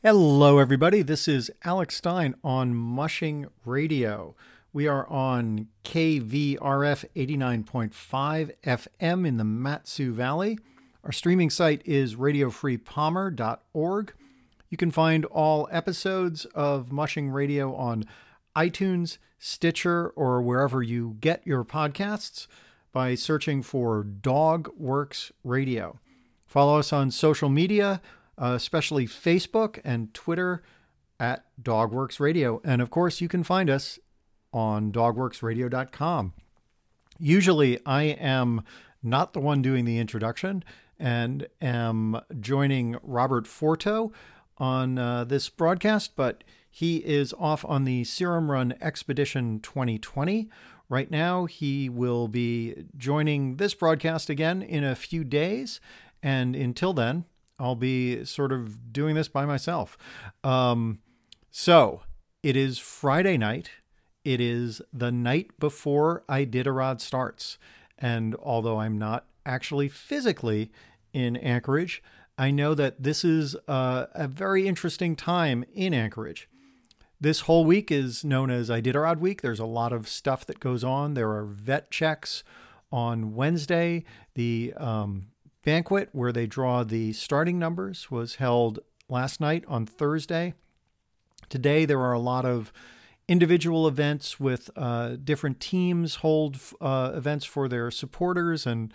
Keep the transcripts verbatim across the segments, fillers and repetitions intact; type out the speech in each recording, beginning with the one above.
Hello, everybody. This is Alex Stein on Mushing Radio. We are on K V R F eighty-nine point five F M in the Mat-Su Valley. Our streaming site is radio free palmer dot org. You can find all episodes of Mushing Radio on iTunes, Stitcher, or wherever you get your podcasts by searching for Dogworks Radio. Follow us on social media, Uh, especially Facebook and Twitter at Dogworks Radio. And of course, you can find us on dogworks radio dot com. Usually I am not the one doing the introduction and am joining Robert Forto on uh, this broadcast, but he is off on the Serum Run Expedition twenty twenty. Right now, he will be joining this broadcast again in a few days. And until then, I'll be sort of doing this by myself. Um, so it is Friday night. It is the night before Iditarod starts. And although I'm not actually physically in Anchorage, I know that this is a, a very interesting time in Anchorage. This whole week is known as Iditarod Week. There's a lot of stuff that goes on. There are vet checks on Wednesday. The um, banquet where they draw the starting numbers was held last night on Thursday. Today, there are a lot of individual events with uh, different teams hold uh, events for their supporters. And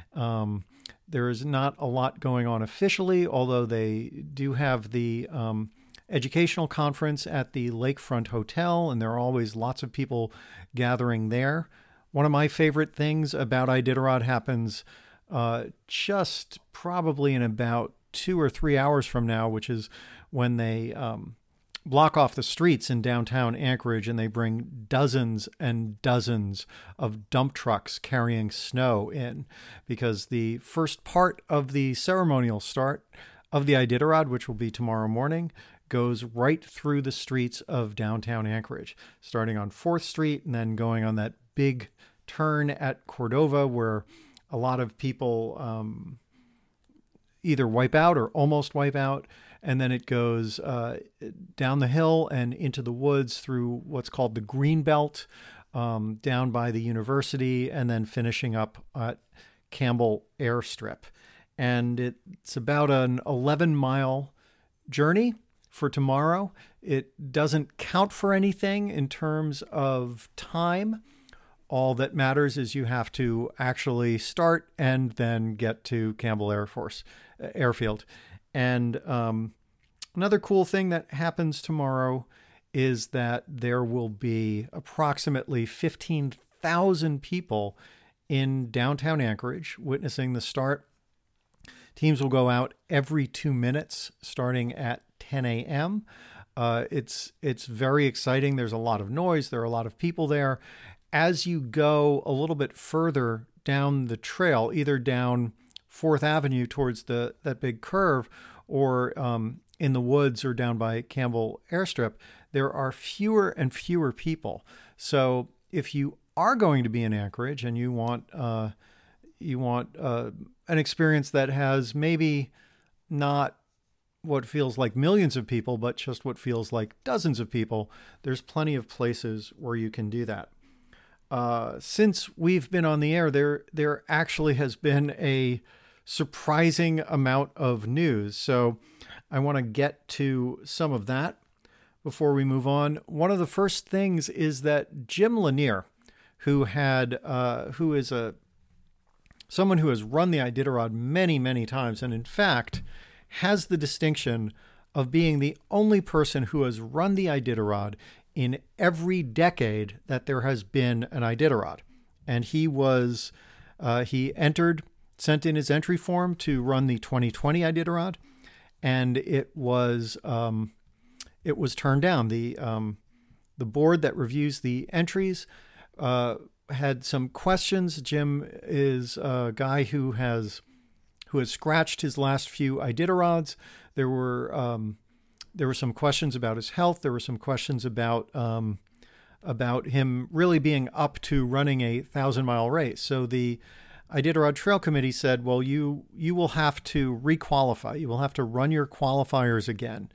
um, there is not a lot going on officially, although they do have the um, educational conference at the Lakefront Hotel, and there are always lots of people gathering there. One of my favorite things about Iditarod happens Uh, just probably in about two or three hours from now, which is when they um, block off the streets in downtown Anchorage and they bring dozens and dozens of dump trucks carrying snow in, because the first part of the ceremonial start of the Iditarod, which will be tomorrow morning, goes right through the streets of downtown Anchorage, starting on fourth Street and then going on that big turn at Cordova where a lot of people um, either wipe out or almost wipe out. And then it goes uh, down the hill and into the woods through what's called the Green Belt, um, down by the university, and then finishing up at Campbell Airstrip. And it's about an eleven mile journey for tomorrow. It doesn't count for anything in terms of time. All that matters is you have to actually start and then get to Campbell Air Force uh, Airfield. And um, another cool thing that happens tomorrow is that there will be approximately fifteen thousand people in downtown Anchorage witnessing the start. Teams will go out every two minutes starting at ten a.m. Uh, it's, it's very exciting. There's a lot of noise. There are a lot of people there. As you go a little bit further down the trail, either down fourth Avenue towards the that big curve, or um, in the woods or down by Campbell Airstrip, there are fewer and fewer people. So if you are going to be in Anchorage and you want uh, you want uh, an experience that has maybe not what feels like millions of people, but just what feels like dozens of people, there's plenty of places where you can do that. Uh, since we've been on the air, there there actually has been a surprising amount of news. So I want to get to some of that before we move on. One of the first things is that Jim Lanier, who had uh, who is a someone who has run the Iditarod many, many times, and in fact has the distinction of being the only person who has run the Iditarod in every decade that there has been an Iditarod. And he was, uh, he entered, sent in his entry form to run the twenty twenty Iditarod, and it was, um, it was turned down. The, um, the board that reviews the entries, uh, had some questions. Jim is a guy who has, who has scratched his last few Iditarods. There were, um, There were some questions about his health. There were some questions about um, about him really being up to running a thousand mile race. So the Iditarod Trail Committee said, well, you you will have to requalify. You will have to run your qualifiers again.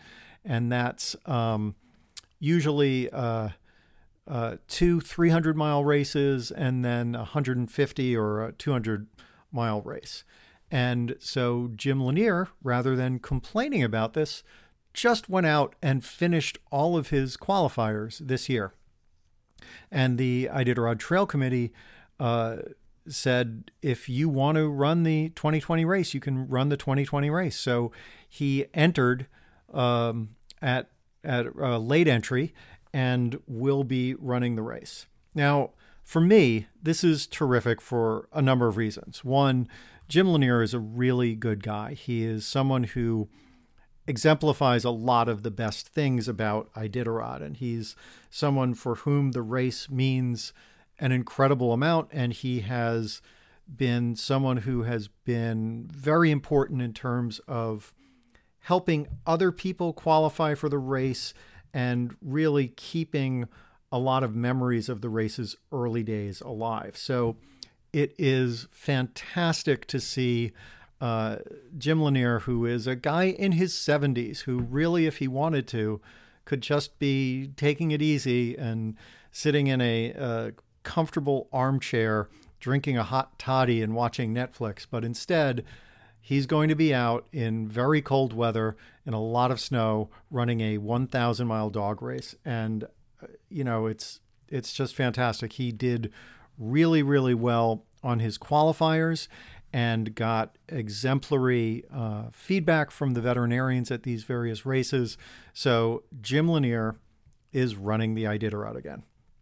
and that's um, usually uh, uh, two three hundred mile races and then a one hundred fifty or a two hundred mile race. And so Jim Lanier, rather than complaining about this, just went out and finished all of his qualifiers this year. And the Iditarod Trail Committee uh, said, if you want to run the twenty twenty race, you can run the twenty twenty race. So he entered um, at at a late entry and will be running the race. Now, for me, this is terrific for a number of reasons. One, Jim Lanier is a really good guy. He is someone who exemplifies a lot of the best things about Iditarod, and he's someone for whom the race means an incredible amount, and he has been someone who has been very important in terms of helping other people qualify for the race and really keeping a lot of memories of the race's early days alive. So it is fantastic to see uh, Jim Lanier, who is a guy in his seventies, who really, if he wanted to, could just be taking it easy and sitting in a, a comfortable armchair, drinking a hot toddy and watching Netflix. But instead, he's going to be out in very cold weather and a lot of snow running a one thousand mile dog race. And, you know, it's it's just fantastic. He did really, really well on his qualifiers and got exemplary uh, feedback from the veterinarians at these various races. So Jim Lanier is running the Iditarod again.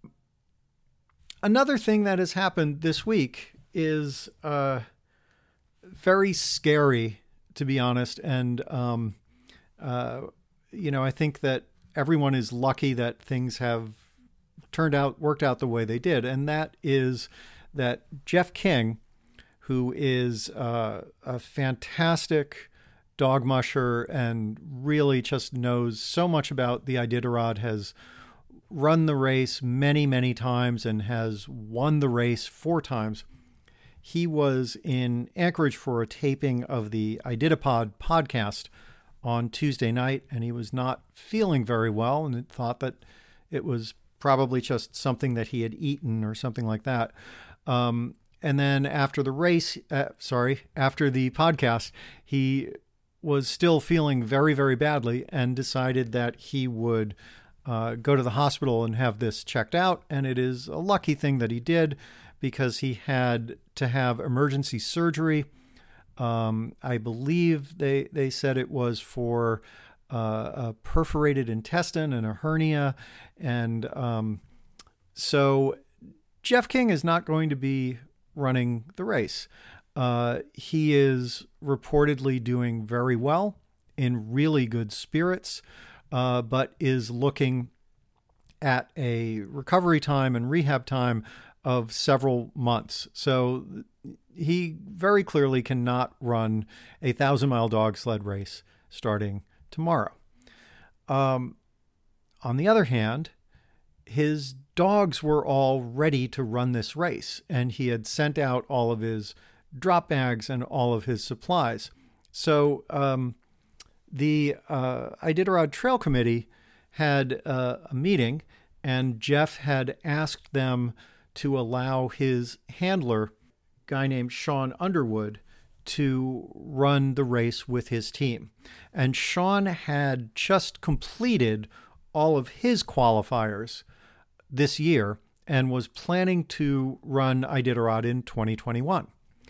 Another thing that has happened this week is uh, very scary, to be honest. And, um, uh, you know, I think that everyone is lucky that things have turned out, worked out the way they did. And that is that Jeff King, who is uh, a fantastic dog musher and really just knows so much about the Iditarod, has run the race many, many times and has won the race four times. He was in Anchorage for a taping of the Iditapod podcast on Tuesday night, and he was not feeling very well and thought that it was probably just something that he had eaten or something like that. Um, and then after the race, uh, sorry, after the podcast, he was still feeling very, very badly and decided that he would uh, go to the hospital and have this checked out. And it is a lucky thing that he did, because he had to have emergency surgery. Um, I believe they, they said it was for uh, a perforated intestine and a hernia. And um, so Jeff King is not going to be running the race. Uh, he is reportedly doing very well, in really good spirits, uh, but is looking at a recovery time and rehab time of several months. So he very clearly cannot run a thousand mile dog sled race starting tomorrow. Um, on the other hand, his dogs were all ready to run this race, and he had sent out all of his drop bags and all of his supplies. So um, the uh, Iditarod Trail Committee had uh, a meeting, and Jeff had asked them to allow his handler, a guy named Sean Underwood, to run the race with his team. And Sean had just completed all of his qualifiers this year and was planning to run Iditarod in twenty twenty-one.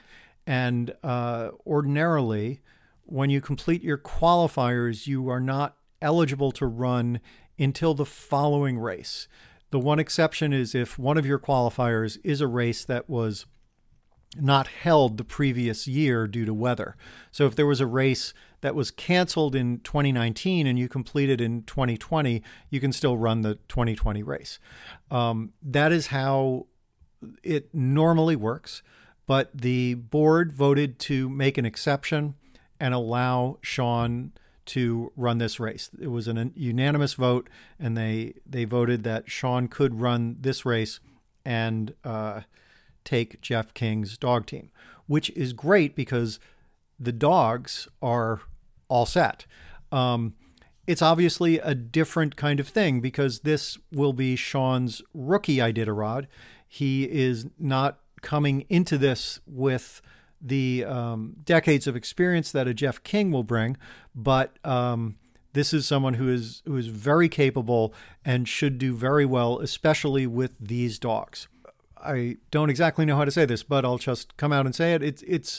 And uh, ordinarily, when you complete your qualifiers, you are not eligible to run until the following race. The one exception is if one of your qualifiers is a race that was not held the previous year due to weather. So if there was a race that was canceled in twenty nineteen and you completed in twenty twenty, you can still run the twenty twenty race. Um, that is how it normally works. But the board voted to make an exception and allow Sean to run this race. It was a unanimous vote, and they they voted that Sean could run this race and uh, take Jeff King's dog team, which is great because the dogs are all set. Um, it's obviously a different kind of thing because this will be Sean's rookie Iditarod. He is not coming into this with the um, decades of experience that a Jeff King will bring, but um, this is someone who is who is very capable and should do very well, especially with these dogs. I don't exactly know how to say this, but I'll just come out and say it. It's it's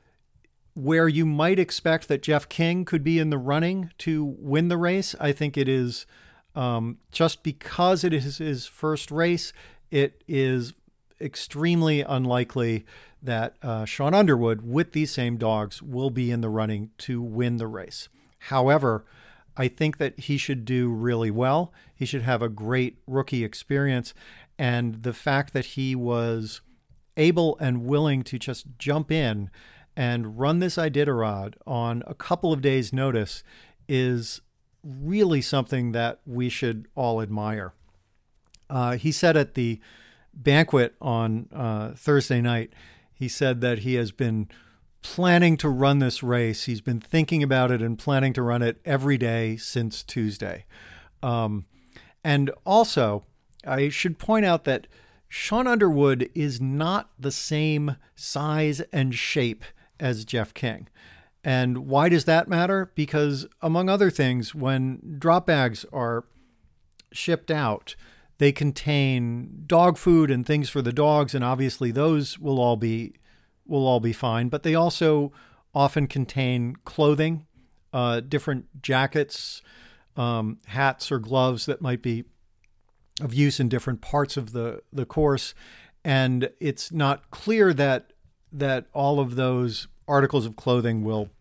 where you might expect that Jeff King could be in the running to win the race. I think it is um, just because it is his first race, it is extremely unlikely that uh, Sean Underwood with these same dogs will be in the running to win the race. However, I think that he should do really well. He should have a great rookie experience. And the fact that he was able and willing to just jump in and run this Iditarod on a couple of days' notice is really something that we should all admire. Uh, he said at the banquet on uh, Thursday night, he said that he has been planning to run this race. He's been thinking about it and planning to run it every day since Tuesday. Um, and also, I should point out that Sean Underwood is not the same size and shape as Jeff King. And why does that matter? Because among other things, when drop bags are shipped out, they contain dog food and things for the dogs, and obviously those will all be will all be fine. But they also often contain clothing, uh, different jackets, um, hats or gloves that might be of use in different parts of the, the course. And it's not clear that that all of those articles of clothing will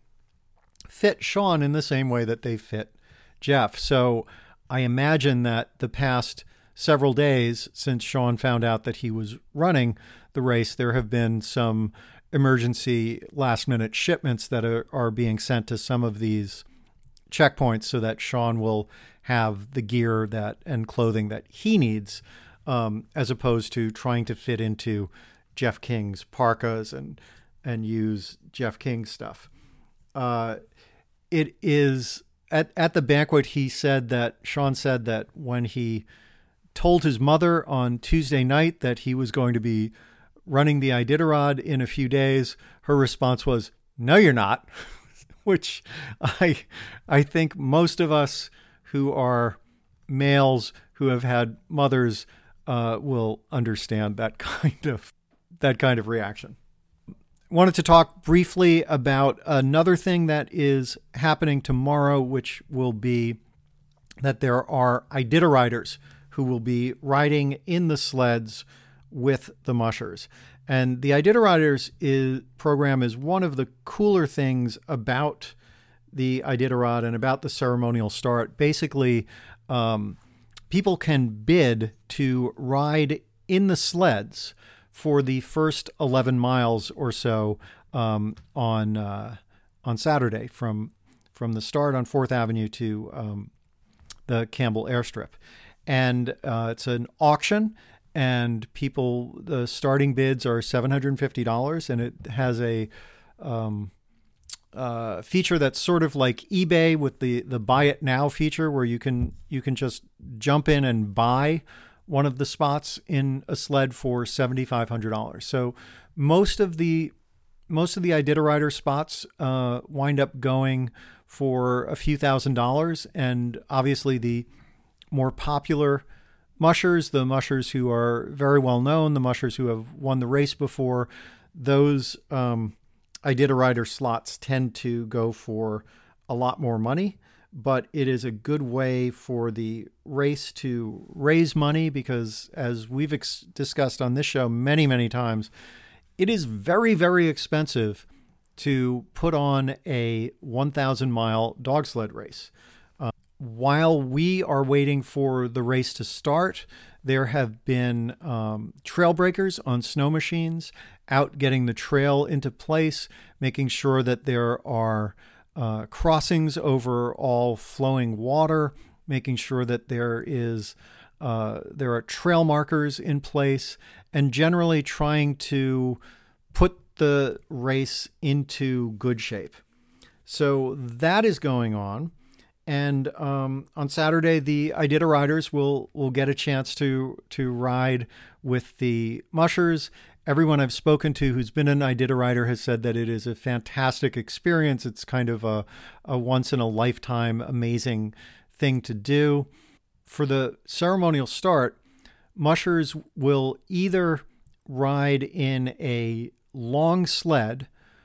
fit Sean in the same way that they fit Jeff. So I imagine that the past several days since Sean found out that he was running the race, there have been some emergency last minute shipments that are, are being sent to some of these checkpoints so that Sean will have the gear that and clothing that he needs, um, as opposed to trying to fit into Jeff King's parkas and and use Jeff King's stuff. Uh, it is at at the banquet. He said that Sean said that when he told his mother on Tuesday night that he was going to be running the Iditarod in a few days, her response was, "No, you're not," which I I think most of us who are males who have had mothers uh, will understand that kind of that kind of reaction. Wanted to talk briefly about another thing that is happening tomorrow, which will be that there are Iditariders who will be riding in the sleds with the mushers. And the Iditariders is, program is one of the cooler things about the Iditarod and about the ceremonial start. Basically, um, people can bid to ride in the sleds for the first eleven miles or so um, on uh, on Saturday from from the start on Fourth Avenue to um, the Campbell Airstrip. And uh, it's an auction, and people, the starting bids are seven hundred fifty dollars, and it has a um, uh, feature that's sort of like eBay with the, the buy it now feature, where you can you can just jump in and buy one of the spots in a sled for seven thousand five hundred dollars. So most of the most of the Iditarider spots uh, wind up going for a few thousand dollars, and obviously the more popular mushers, the mushers who are very well known, the mushers who have won the race before, those um, Iditarider slots tend to go for a lot more money. But it is a good way for the race to raise money because, as we've ex- discussed on this show many, many times, it is very, very expensive to put on a one thousand mile dog sled race. Uh, while we are waiting for the race to start, there have been um, trail breakers on snow machines out getting the trail into place, making sure that there are Uh, crossings over all flowing water, making sure that there is uh, there are trail markers in place, and generally trying to put the race into good shape. So that is going on, And um, on Saturday, the Iditariders will will get a chance to to ride with the mushers. Everyone I've spoken to who's been an Iditarider has said that it is a fantastic experience. It's kind of a, a once in a lifetime amazing thing to do. For the ceremonial start, mushers will either ride in a long sled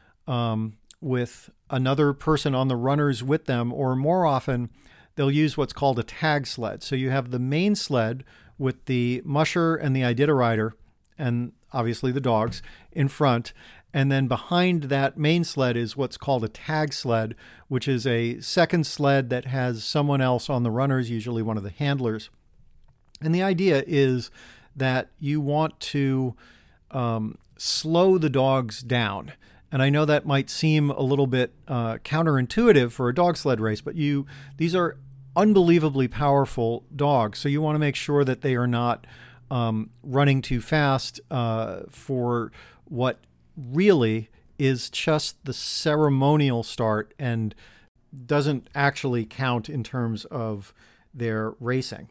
um, with another person on the runners with them, or more often, they'll use what's called a tag sled. So you have the main sled with the musher and the Iditarider, and obviously the dogs, in front. And then behind that main sled is what's called a tag sled, which is a second sled that has someone else on the runners, usually one of the handlers. And the idea is that you want to um, slow the dogs down. And I know that might seem a little bit uh, counterintuitive for a dog sled race, but you these are unbelievably powerful dogs. So you want to make sure that they are not um, running too fast uh, for what really is just the ceremonial start and doesn't actually count in terms of their racing.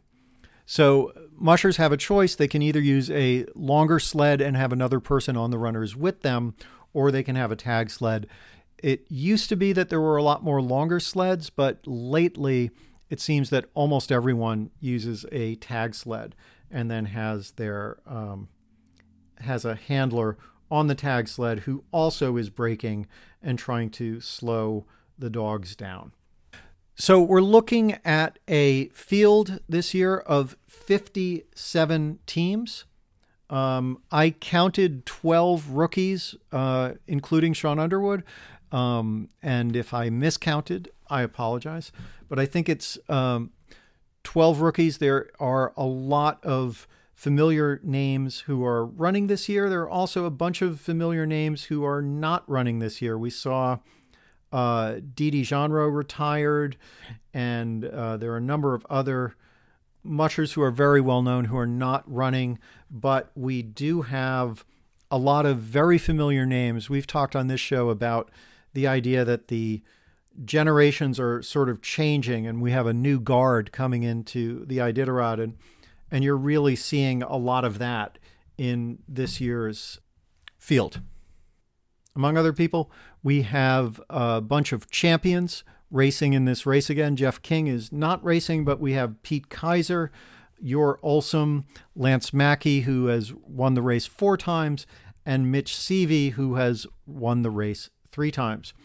So mushers have a choice. They can either use a longer sled and have another person on the runners with them, or they can have a tag sled. It used to be that there were a lot more longer sleds, but lately it seems that almost everyone uses a tag sled and then has their um, has a handler on the tag sled who also is braking and trying to slow the dogs down. So we're looking at a field this year of fifty-seven teams. Um, I counted twelve rookies, uh, including Sean Underwood. Um, and if I miscounted, I apologize. But I think it's um, twelve rookies. There are a lot of familiar names who are running this year. There are also a bunch of familiar names who are not running this year. We saw uh, Didi Genro retired, and uh, there are a number of other mushers who are very well known who are not running, but we do have a lot of very familiar names. We've talked on this show about the idea that the generations are sort of changing and we have a new guard coming into the Iditarod, and, and you're really seeing a lot of that in this year's field. Among other people, we have a bunch of champions racing in this race again. Jeff King is not racing, but we have Pete Kaiser, Yor Olsum, Lance Mackey, who has won the race four times, and Mitch Seavey, who has won the race three times.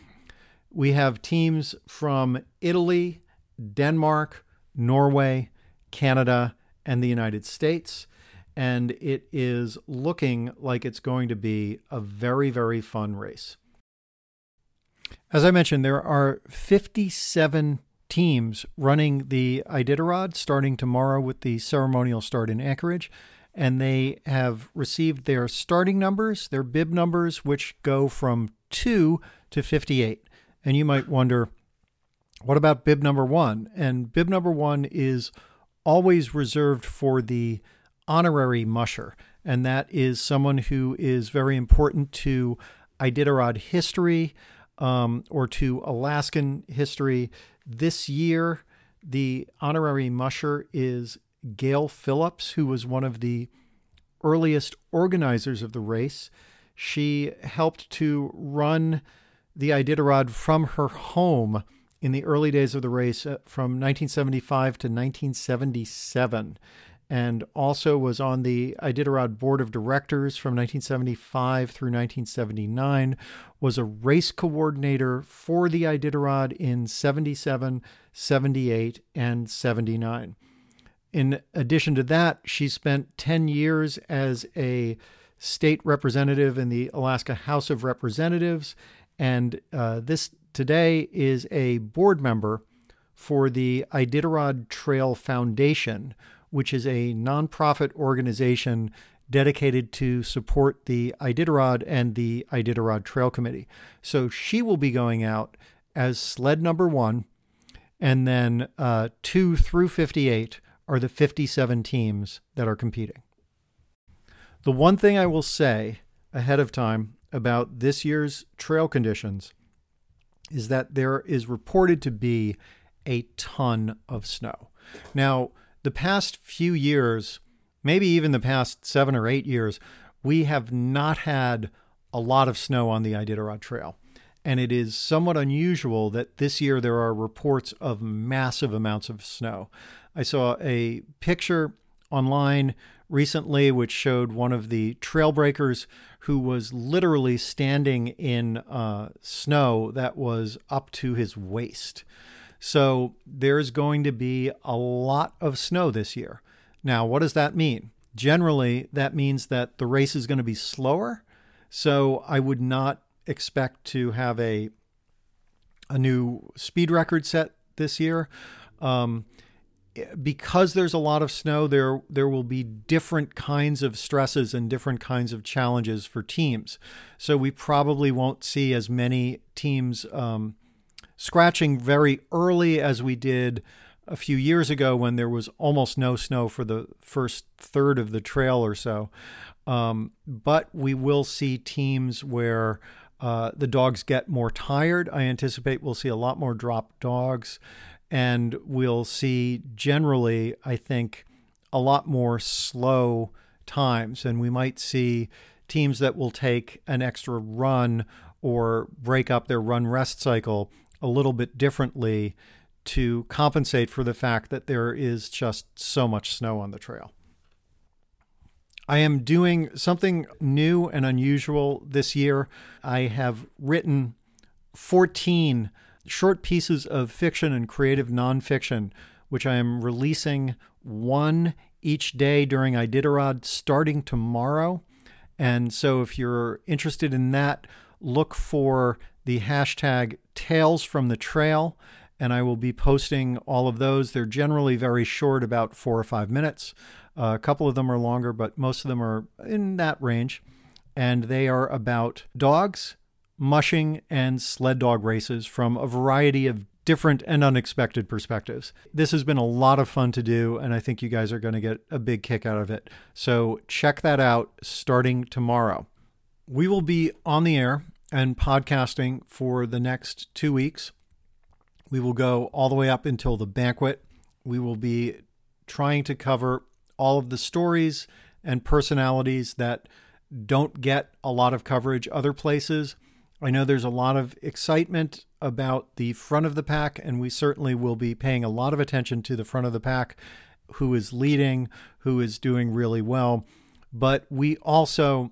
We have teams from Italy, Denmark, Norway, Canada, and the United States. And it is looking like it's going to be a very, very fun race. As I mentioned, there are fifty-seven teams running the Iditarod starting tomorrow with the ceremonial start in Anchorage. And they have received their starting numbers, their bib numbers, which go from two to fifty-eight. And you might wonder, what about bib number one? And bib number one is always reserved for the honorary musher. And that is someone who is very important to Iditarod history um, or to Alaskan history. This year, the honorary musher is Gail Phillips, who was one of the earliest organizers of the race. She helped to run the Iditarod from her home in the early days of the race uh, from nineteen seventy-five to nineteen seventy-seven, and also was on the Iditarod Board of Directors from nineteen seventy-five through nineteen seventy-nine, was a race coordinator for the Iditarod in seventy-seven, seventy-eight, and seventy-nine. In addition to that, she spent ten years as a state representative in the Alaska House of Representatives, and uh, this today is a board member for the Iditarod Trail Foundation, which is a nonprofit organization dedicated to support the Iditarod and the Iditarod Trail Committee. So she will be going out as sled number one, and then uh, two through fifty-eight are the fifty-seven teams that are competing. The one thing I will say ahead of time about this year's trail conditions is that there is reported to be a ton of snow. Now, the past few years, maybe even the past seven or eight years, we have not had a lot of snow on the Iditarod Trail. And it is somewhat unusual that this year there are reports of massive amounts of snow. I saw a picture online recently which showed one of the trail breakers who was literally standing in uh, snow that was up to his waist. So there's going to be a lot of snow this year. Now, what does that mean? Generally, that means that the race is going to be slower. So I would not expect to have a a new speed record set this year. Um, because there's a lot of snow, there there will be different kinds of stresses and different kinds of challenges for teams. So we probably won't see as many teams um, scratching very early as we did a few years ago when there was almost no snow for the first third of the trail or so. Um, but we will see teams where uh, the dogs get more tired. I anticipate we'll see a lot more drop dogs, and we'll see generally, I think, a lot more slow times. And we might see teams that will take an extra run or break up their run rest cycle a little bit differently to compensate for the fact that there is just so much snow on the trail. I am doing something new and unusual this year. I have written fourteen short pieces of fiction and creative nonfiction, which I am releasing one each day during Iditarod starting tomorrow. And so if you're interested in that, look for the hashtag Tales from the Trail, and I will be posting all of those. They're generally very short, about four or five minutes. Uh, a couple of them are longer, but most of them are in that range. And they are about dogs, mushing, and sled dog races from a variety of different and unexpected perspectives. This has been a lot of fun to do, and I think you guys are going to get a big kick out of it. So check that out starting tomorrow. We will be on the air and podcasting for the next two weeks. We will go all the way up until the banquet. We will be trying to cover all of the stories and personalities that don't get a lot of coverage other places. I know there's a lot of excitement about the front of the pack, and we certainly will be paying a lot of attention to the front of the pack, who is leading, who is doing really well. But we also,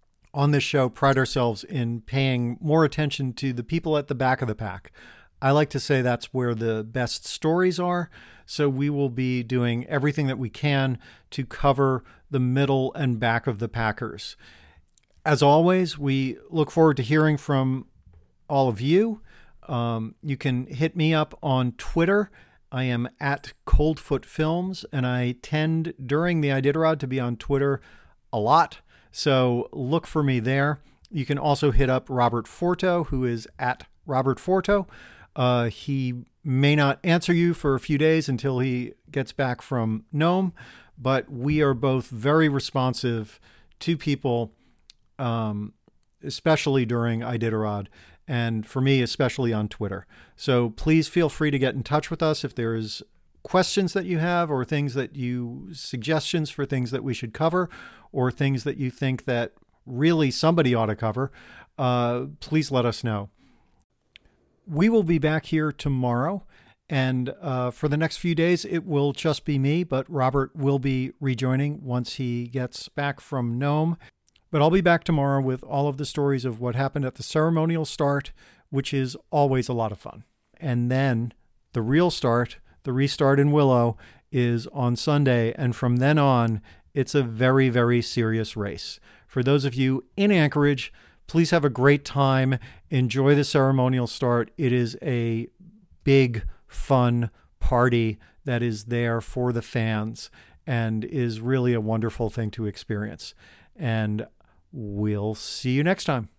on this show, pride ourselves in paying more attention to the people at the back of the pack. I like to say that's where the best stories are. So we will be doing everything that we can to cover the middle and back of the packers. As always, we look forward to hearing from all of you. Um, you can hit me up on Twitter. I am at Coldfoot Films, and I tend during the Iditarod to be on Twitter a lot. So look for me there. You can also hit up Robert Forto, who is at Robert Forto. Uh, he may not answer you for a few days until he gets back from Nome, but we are both very responsive to people, um, especially during Iditarod, and for me, especially on Twitter. So please feel free to get in touch with us if there's questions that you have, or things that you, suggestions for things that we should cover, or things that you think that really somebody ought to cover. Uh, please let us know. We will be back here tomorrow, and uh, for the next few days, it will just be me, but Robert will be rejoining once he gets back from Nome. But I'll be back tomorrow with all of the stories of what happened at the ceremonial start, which is always a lot of fun. And then the real start, the restart in Willow, is on Sunday, and from then on, it's a very, very serious race. For those of you in Anchorage, please have a great time. Enjoy the ceremonial start. It is a big, fun party that is there for the fans and is really a wonderful thing to experience. And we'll see you next time.